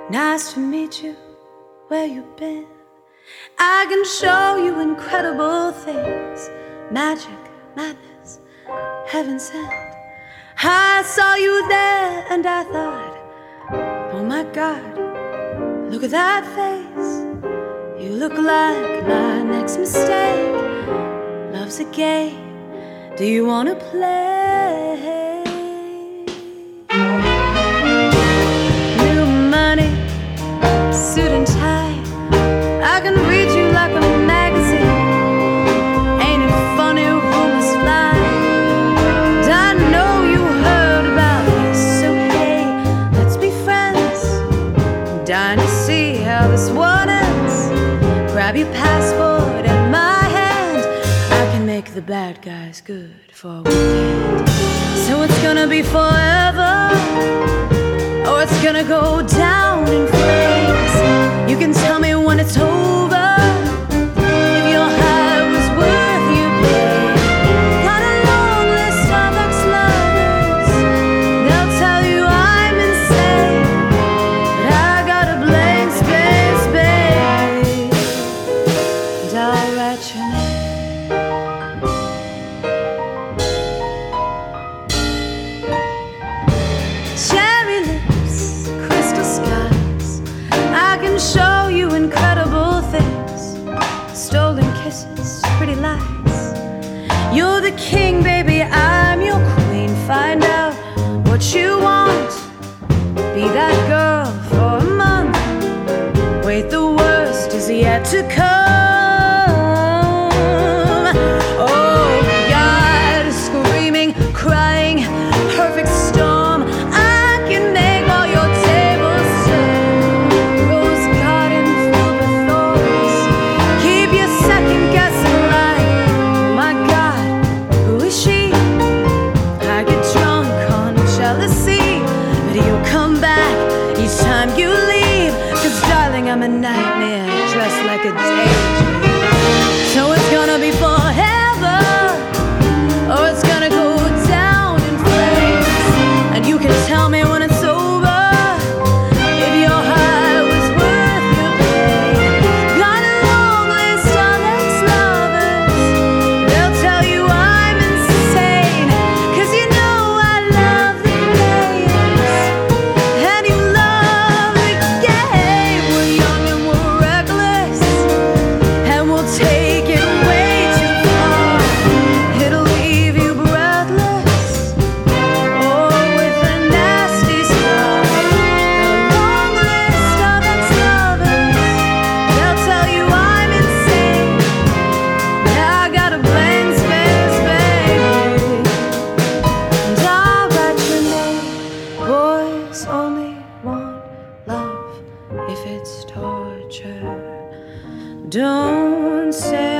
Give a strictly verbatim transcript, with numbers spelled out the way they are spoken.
Nice to meet you, where you been? I can show you incredible things. Magic, madness, heaven sent. I saw you there and I thought, oh my God, look at that face. You look like my next mistake. Love's a game, do you wanna play? New money, suit and tie, I can read you like a magazine. Ain't it funny, rumors fly, and I know you heard about me. So hey, let's be friends. I'm dying to see how this one ends. Grab your passport in my hand, I can make the bad guys good for a weekend. So it's gonna be forever, or it's gonna go down in flames. You can tell me when it's over, if your high was worth your pain. Got a long list of ex-lovers, they'll tell you I'm insane, but I got a blank space, baby, and I'll write your name. Cherry lips, crystal skies, I can show you incredible things. Stolen kisses, pretty lies. You're the king, baby, I'm your queen. Find out what you want, be that girl for a month. Wait, the worst is yet to come. Oh God, screaming, crying, perfect storm. I can make all your tables turn. Rose garden filled with thorns. Keep you second guessing like, oh my God, who is she? I get drunk on jealousy, but you'll come back each time you leave. Cause darling, I'm a nightmare dressed like a daydream. So it's gonna be forever, or it's gonna go down in flames. And you can tell me when it's over, if your high was worth your pain. Got a long list of ex-lovers, they'll tell you I'm insane. Cause you know I love the games, and you love the game. We're young and we're reckless, and we'll take it way too far. It'll leave you breathless, or with a nasty scar. Got a long list of ex-lovers, they'll tell you I'm insane. Yeah, I got a blank space, baby, and I'll write your name. Boys only want love if it's torture. Don't say